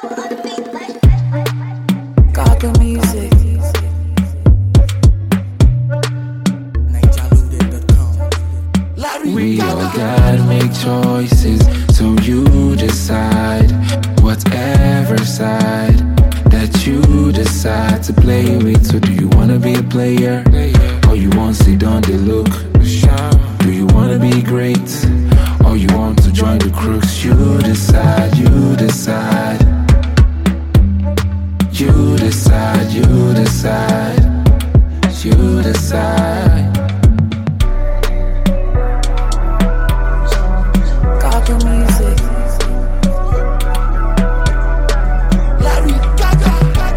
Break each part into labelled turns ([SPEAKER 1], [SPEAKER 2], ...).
[SPEAKER 1] Gaga music.
[SPEAKER 2] We all gotta make choices, so you decide whatever side that you decide to play with. So do you wanna be a player, or you want to sit on the look? Do you wanna be great, or you want to join the crooks? You decide, you decide. You decide, you decide. You decide.
[SPEAKER 1] Gaga music.
[SPEAKER 3] Larry Gaga.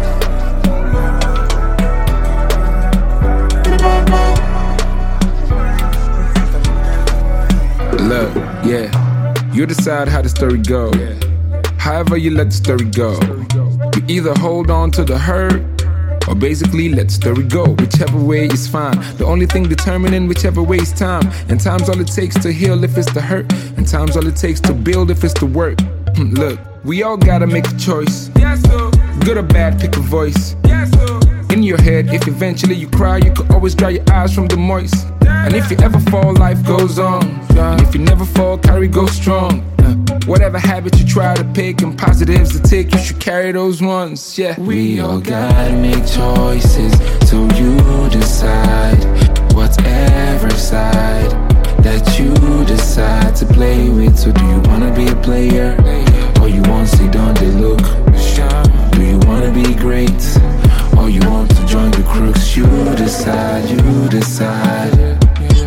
[SPEAKER 2] Look, yeah, you decide how the story go. However you let the story go. You either hold on to the hurt, or basically let the story go. Whichever way is fine. The only thing determining whichever way is time. And time's all it takes to heal if it's the hurt. And time's all it takes to build if it's the work. Look, we all gotta make a choice. Good or bad, pick a voice. In your head, if eventually you cry, you could always dry your eyes from the moist. And if you ever fall, life goes on. And if you never fall, carry go strong. Whatever habit you try to pick and positives to take, you should carry those ones, yeah. We all gotta make choices, so you decide whatever side that you decide to play with. So do you wanna be a player, or you want to sit on the look? Do you wanna be great, or you want to join the crooks? You decide, you decide.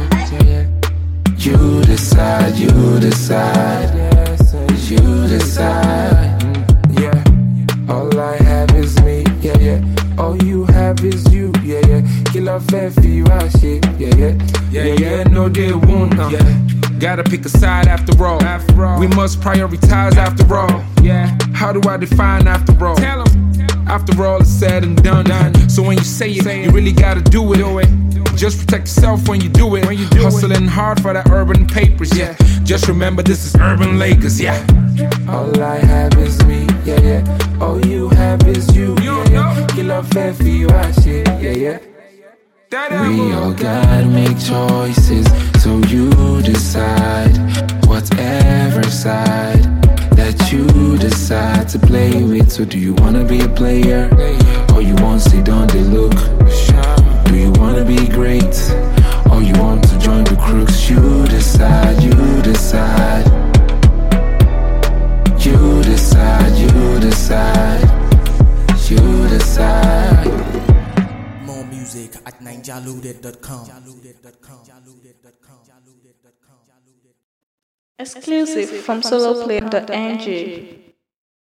[SPEAKER 2] You decide, you decide. You decide. Yeah, all I have is me. Yeah, yeah. All you have is you. Yeah, yeah. Kill off every shit. Yeah, yeah. Yeah, yeah. No, they won't. Yeah. Gotta pick a side after all. We must prioritize after all. Yeah. How do I define after all? Tell 'em. After all is said and done. So when you say it, you really gotta do it. Just protect yourself when you do it. Hustling hard for that urban papers, yeah. Just remember this is urban Lakers, yeah. All I have is me, yeah, yeah. All you have is you, yeah, yeah. Kill off every shit, yeah, yeah. We all gotta make choices, so you decide whatever side that you decide to play with. So do you wanna be a player, or you want to sit on the look? Do you wanna be great, or you want to join the crooks? You decide, you decide. You decide, you decide. You decide.
[SPEAKER 3] More music at ninjaluded.com.
[SPEAKER 1] Exclusive from soloplay.ng.